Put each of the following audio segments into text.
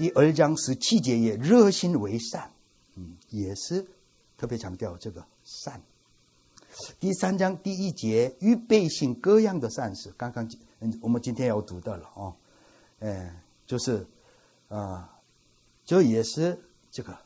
第2章17节也热心为善，也是特别强调这个善。第3章第1节预备行各样的善事，刚刚我们今天要读到了就是就也是这个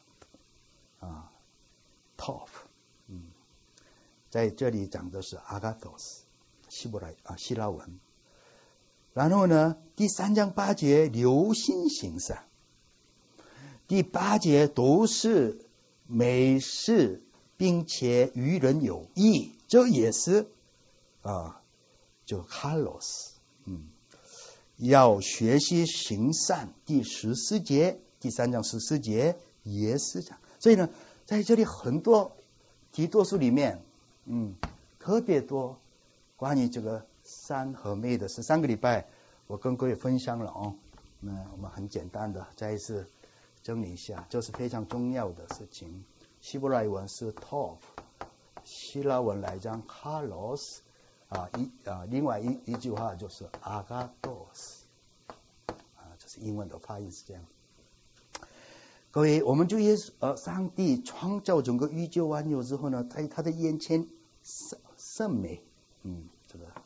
top，在这里讲的是 agathos 希腊文。然后呢，第3章8节留心行善，第8节都是美事，并且与人有益，这也是就 kalos，要学习行善。第14节，第3章14节也是这样。所以呢，在这里很多提多书里面，特别多关于这个善和美的13个礼拜，我跟各位分享了那我们很简单的再一次整理一下，这是非常重要的事情。希伯来文是 top， 希腊文来讲 kalos，另外一句话就是 agathos， 这是英文的发音是这样。各位，我们就上帝创造整个宇宙万有之后呢，在他的眼前甚美，这个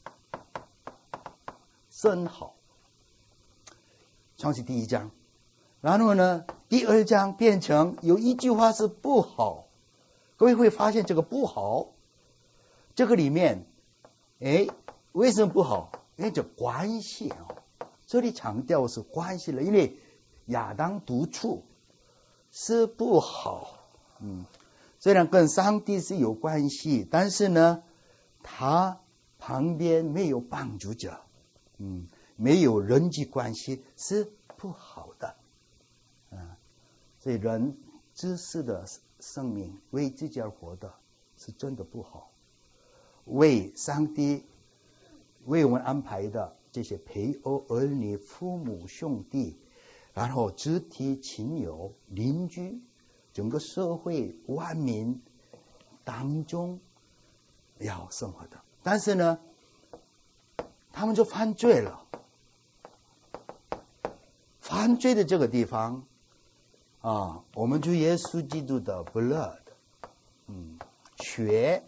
甚好。创世第1章，然后呢，第2章变成有一句话是不好。各位会发现这个不好，这个里面，为什么不好？因为这关系这里强调是关系了，因为亚当独处是不好，虽然跟上帝是有关系，但是呢，他旁边没有帮助者，没有人际关系是不好的，所以人自私的生命，为自己而活的是真的不好。为上帝为我们安排的这些配偶、儿女、父母、兄弟，然后肢体亲友、邻居，整个社会万民当中要生活的，但是呢，他们就犯罪了。犯罪的这个地方我们就耶稣基督的 blood， 血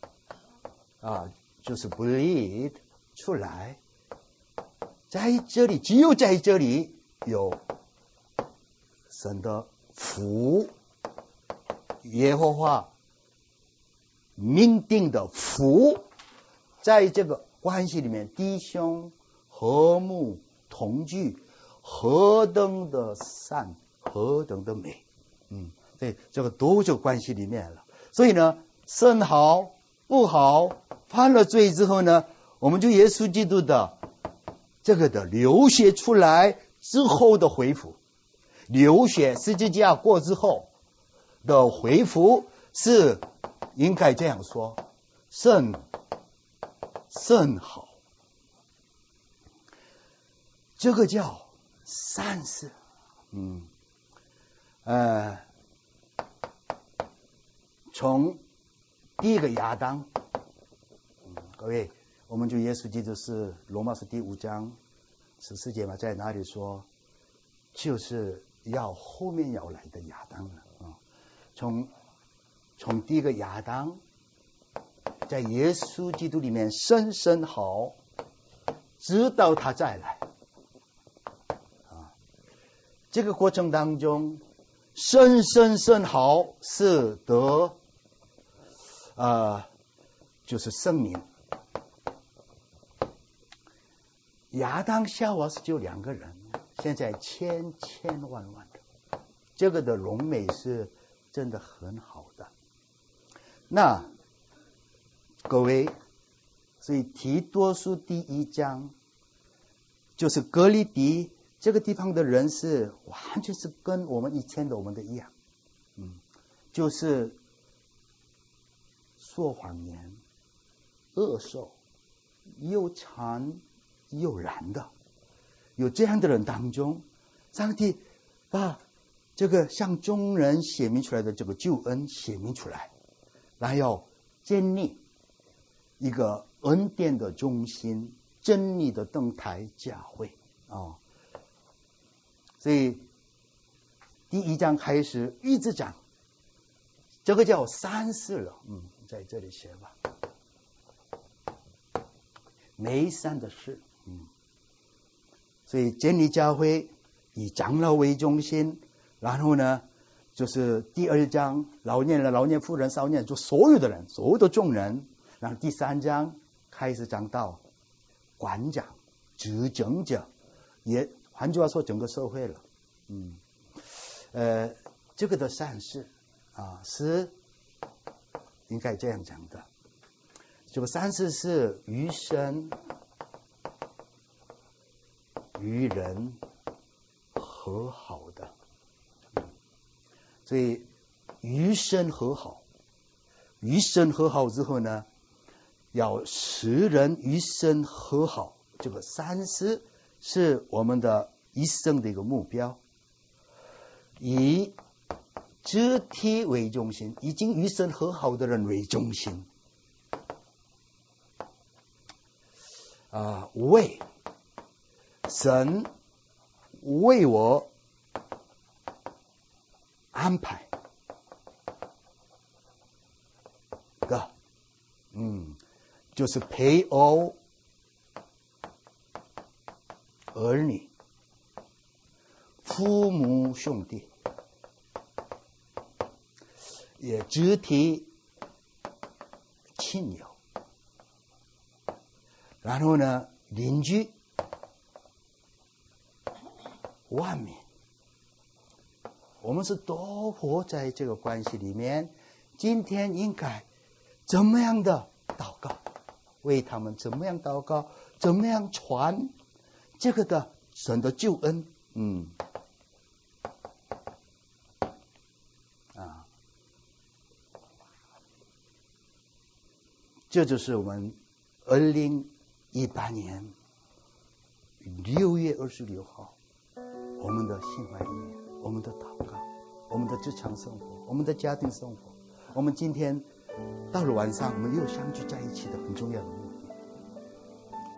就是 bleed 出来，在这里，只有在这里有神的福，耶和华命定的福，在这个关系里面，弟兄和睦同居，何等的善，何等的美，对，这个都这个关系里面了。所以呢，甚好不好，犯了罪之后呢，我们就耶稣基督的这个的流血出来之后的恢复，流血十字架过之后的恢复，是应该这样说，甚好，这个叫善事。从第一个亚当，各位，我们就耶稣基督是罗马书第5章14节嘛，在哪里说，就是后面要来的亚当了从第一个亚当，在耶稣基督里面甚好，直到他再来。这个过程当中，甚好是得就是生命。亚当夏娃是就2个人，现在千万的，这个的荣美是真的很好的。那各位，所以提多书第1章就是哥利比这个地方的人是完全是跟我们以前的我们的一样，就是说谎言、恶兽、又馋又懒的，有这样的人当中，上帝把这个向众人显明出来的这个救恩显明出来，然后建立一个恩典的中心，真理的灯台教会所以第1章开始一直讲，这个叫3事了。在这里写吧，梅山的事。所以建立教会以长老为中心，然后呢就是第2章老年人、老年妇人、少年，就所有的人，所有的众人。然后第3章开始讲到官长、执政者，也换句话说整个社会了。这个的善事是应该这样讲的。这个善事是与神与人和好的，所以与神和好，与神和好之后呢，要使人与神和好。这个善事是我们的一生的一个目标，以肢体为中心，已经与神和好的人为中心。为神为我安排的，就是配偶、儿女、父母、兄弟，也肢体亲友，然后呢邻居、外面，我们是都活在这个关系里面。今天应该怎么样的祷告，为他们怎么样祷告，怎么样传这个的神的救恩。这就是我们2018年6月26号我们的心怀里面，我们的祷告，我们的职场生活，我们的家庭生活，我们今天到了晚上我们又相聚在一起的很重要的目